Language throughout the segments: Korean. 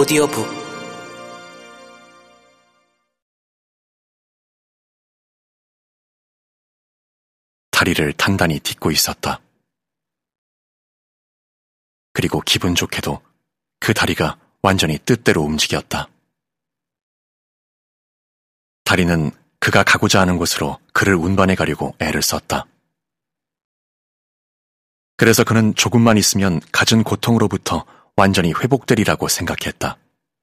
오디오북 다리를 단단히 딛고 있었다. 그리고 기분 좋게도 그 다리가 완전히 뜻대로 움직였다. 다리는 그가 가고자 하는 곳으로 그를 운반해 가려고 애를 썼다. 그래서 그는 조금만 있으면 갖은 고통으로부터 완전히 회복되리라고 생각했다.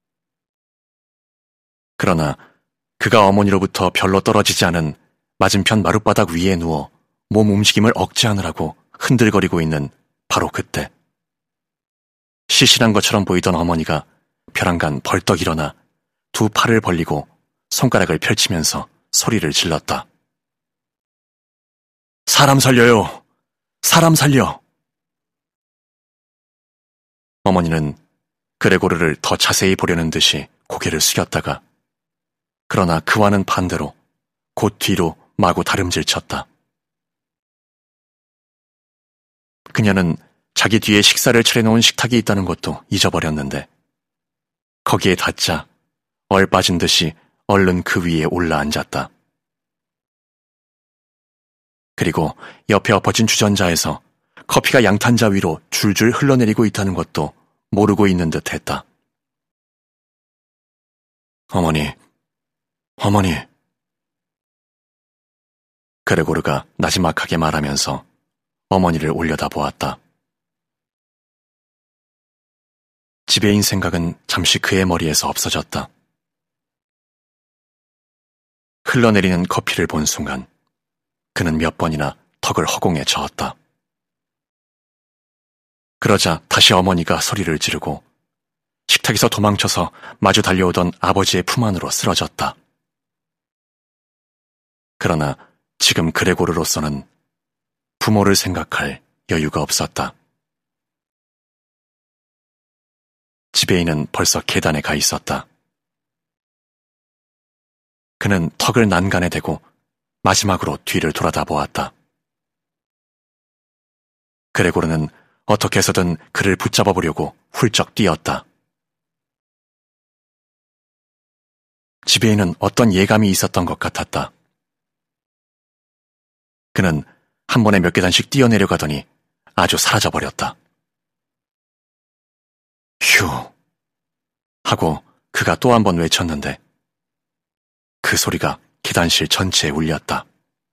그러나 그가 어머니로부터 별로 떨어지지 않은 맞은편 마룻바닥 위에 누워 몸 움직임을 억제하느라고 흔들거리고 있는 바로 그때 시실한 것처럼 보이던 어머니가 벼랑간 벌떡 일어나 두 팔을 벌리고 손가락을 펼치면서 소리를 질렀다. 사람 살려요! 사람 살려! 어머니는 그레고르를 더 자세히 보려는 듯이 고개를 숙였다가 그러나 그와는 반대로 곧 뒤로 마구 다름질쳤다. 그녀는 자기 뒤에 식사를 차려놓은 식탁이 있다는 것도 잊어버렸는데 거기에 닿자 얼빠진 듯이 얼른 그 위에 올라앉았다. 그리고 옆에 엎어진 주전자에서 커피가 양탄자 위로 줄줄 흘러내리고 있다는 것도 모르고 있는 듯 했다. 어머니, 어머니. 그레고르가 나지막하게 말하면서 어머니를 올려다보았다. 지배인 생각은 잠시 그의 머리에서 없어졌다. 흘러내리는 커피를 본 순간 그는 몇 번이나 턱을 허공에 저었다. 그러자 다시 어머니가 소리를 지르고 식탁에서 도망쳐서 마주 달려오던 아버지의 품 안으로 쓰러졌다. 그러나 지금 그레고르로서는 부모를 생각할 여유가 없었다. 지배인은 벌써 계단에 가 있었다. 그는 턱을 난간에 대고 마지막으로 뒤를 돌아다 보았다. 그레고르는 어떻게 해서든 그를 붙잡아 보려고 훌쩍 뛰었다. 지배인은 어떤 예감이 있었던 것 같았다. 그는 한 번에 몇 계단씩 뛰어내려가더니 아주 사라져버렸다. 휴! 하고 그가 또 한 번 외쳤는데 그 소리가 계단실 전체에 울렸다.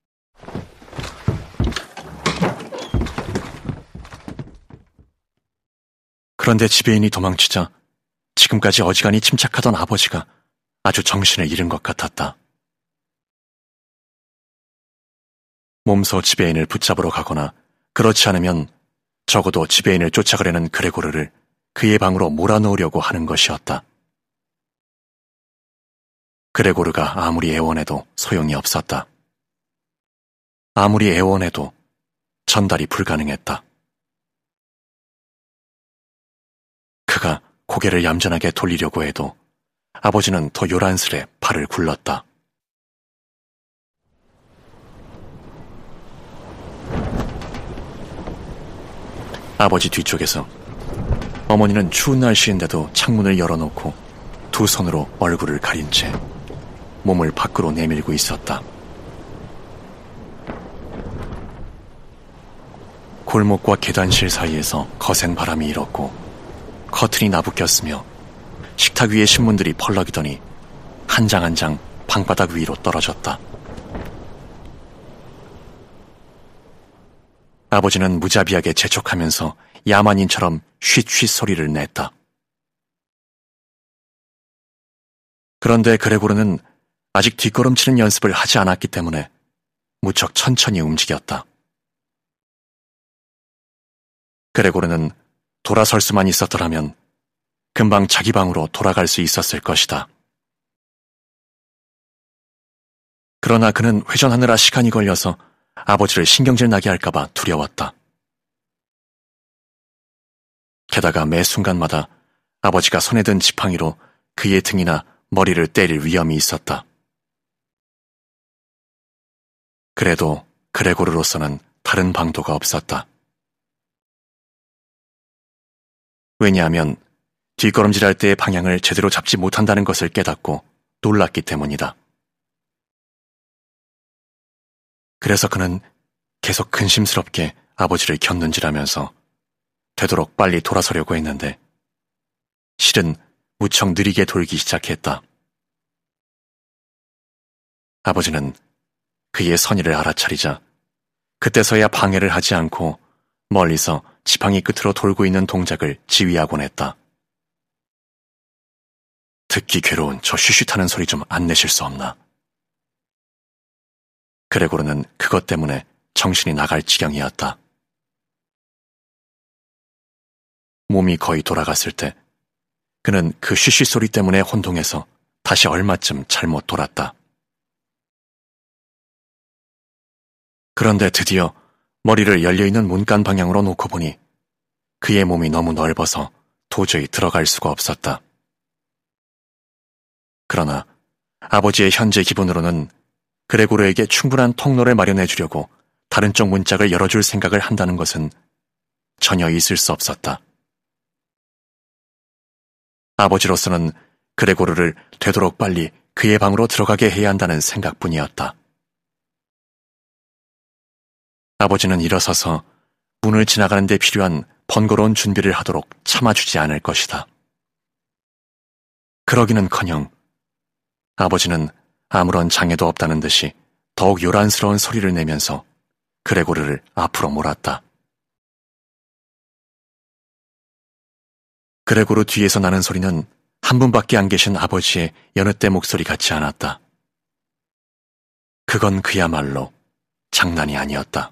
그런데 지배인이 도망치자 지금까지 어지간히 침착하던 아버지가 아주 정신을 잃은 것 같았다. 몸소 지배인을 붙잡으러 가거나 그렇지 않으면 적어도 지배인을 쫓아가려는 그레고르를 그의 방으로 몰아넣으려고 하는 것이었다. 그레고르가 아무리 애원해도 소용이 없었다. 아무리 애원해도 전달이 불가능했다. 그가 고개를 얌전하게 돌리려고 해도 아버지는 더 요란스레 발을 굴렀다. 아버지 뒤쪽에서 어머니는 추운 날씨인데도 창문을 열어놓고 두 손으로 얼굴을 가린 채 몸을 밖으로 내밀고 있었다. 골목과 계단실 사이에서 거센 바람이 일었고 커튼이 나부꼈으며 식탁 위의 신문들이 펄럭이더니 한 장 한 장 방바닥 위로 떨어졌다. 아버지는 무자비하게 재촉하면서 야만인처럼 쉿쉿 소리를 냈다. 그런데 그레고르는 아직 뒷걸음치는 연습을 하지 않았기 때문에 무척 천천히 움직였다. 그레고르는 돌아설 수만 있었더라면 금방 자기 방으로 돌아갈 수 있었을 것이다. 그러나 그는 회전하느라 시간이 걸려서 아버지를 신경질 나게 할까봐 두려웠다. 게다가 매 순간마다 아버지가 손에 든 지팡이로 그의 등이나 머리를 때릴 위험이 있었다. 그래도 그레고르로서는 다른 방도가 없었다. 왜냐하면 뒷걸음질할 때의 방향을 제대로 잡지 못한다는 것을 깨닫고 놀랐기 때문이다. 그래서 그는 계속 근심스럽게 아버지를 곁눈질하면서 되도록 빨리 돌아서려고 했는데 실은 무척 느리게 돌기 시작했다. 아버지는 그의 선의를 알아차리자 그때서야 방해를 하지 않고 멀리서 지팡이 끝으로 돌고 있는 동작을 지휘하곤 했다. 듣기 괴로운 저 쉿쉿하는 소리 좀 안 내실 수 없나? 그레고르는 그것 때문에 정신이 나갈 지경이었다. 몸이 거의 돌아갔을 때 그는 그 쉿쉿 소리 때문에 혼동해서 다시 얼마쯤 잘못 돌았다. 그런데 드디어 머리를 열려있는 문간 방향으로 놓고 보니 그의 몸이 너무 넓어서 도저히 들어갈 수가 없었다. 그러나 아버지의 현재 기분으로는 그레고르에게 충분한 통로를 마련해 주려고 다른 쪽 문짝을 열어줄 생각을 한다는 것은 전혀 있을 수 없었다. 아버지로서는 그레고르를 되도록 빨리 그의 방으로 들어가게 해야 한다는 생각뿐이었다. 아버지는 일어서서 문을 지나가는 데 필요한 번거로운 준비를 하도록 참아주지 않을 것이다. 그러기는커녕 아버지는 아무런 장애도 없다는 듯이 더욱 요란스러운 소리를 내면서 그레고르를 앞으로 몰았다. 그레고르 뒤에서 나는 소리는 한 분밖에 안 계신 아버지의 여느 때 목소리 같지 않았다. 그건 그야말로 장난이 아니었다.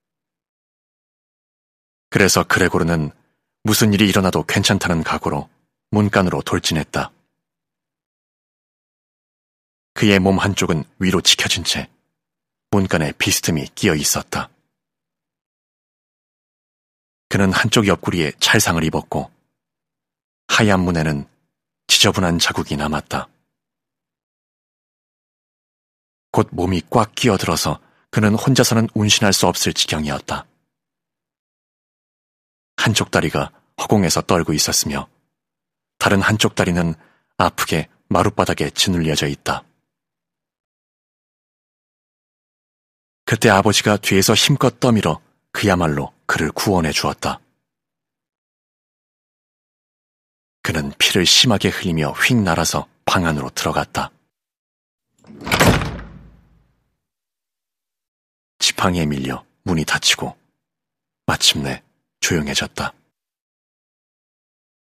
그래서 그레고르는 무슨 일이 일어나도 괜찮다는 각오로 문간으로 돌진했다. 그의 몸 한쪽은 위로 치켜진 채 문간에 비스듬히 끼어 있었다. 그는 한쪽 옆구리에 찰상을 입었고 하얀 문에는 지저분한 자국이 남았다. 곧 몸이 꽉 끼어들어서 그는 혼자서는 운신할 수 없을 지경이었다. 한쪽 다리가 허공에서 떨고 있었으며 다른 한쪽 다리는 아프게 마룻바닥에 짓눌려져 있다. 그때 아버지가 뒤에서 힘껏 떠밀어 그야말로 그를 구원해 주었다. 그는 피를 심하게 흘리며 휙 날아서 방 안으로 들어갔다. 지팡이에 밀려 문이 닫히고 마침내 조용해졌다.